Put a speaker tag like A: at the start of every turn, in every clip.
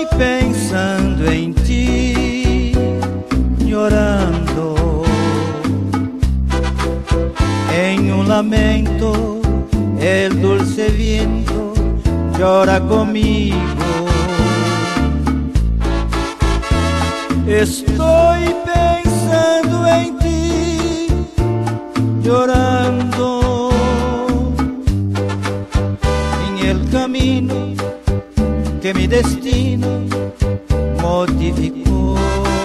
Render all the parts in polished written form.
A: pensando en ti, llorando en un lamento. El dulce viento llora conmigo. Estoy pensando en ti, llorando en el camino que mi destino modificó.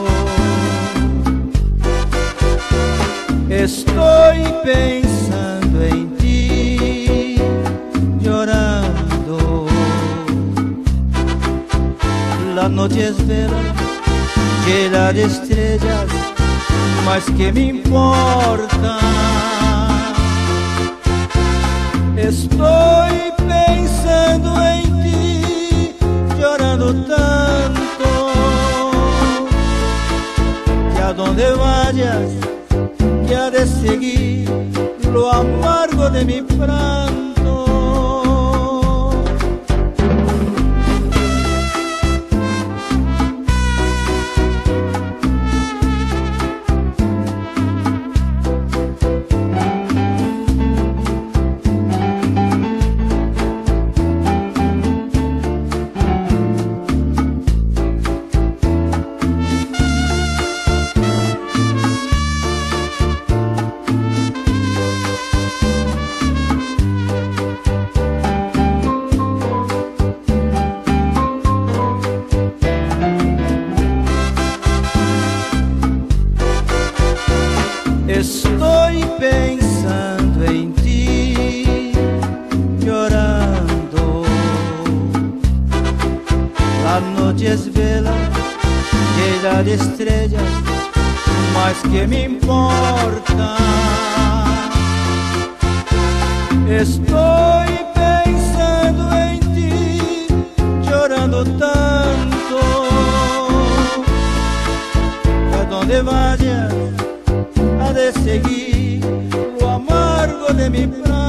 A: Estoy pensando en ti, llorando. La noche es vela, llena de estrellas, mas que me importa. Estoy pensando en ti, llorando tanto, que a donde vayas, que ha de seguir lo amargo de mi pranto. Estoy pensando en ti, llorando. La noche es vela, llena de estrellas, mas que me importa. Estoy pensando en ti, llorando tanto, que a donde vayas, de seguir lo amargo de mi pranto.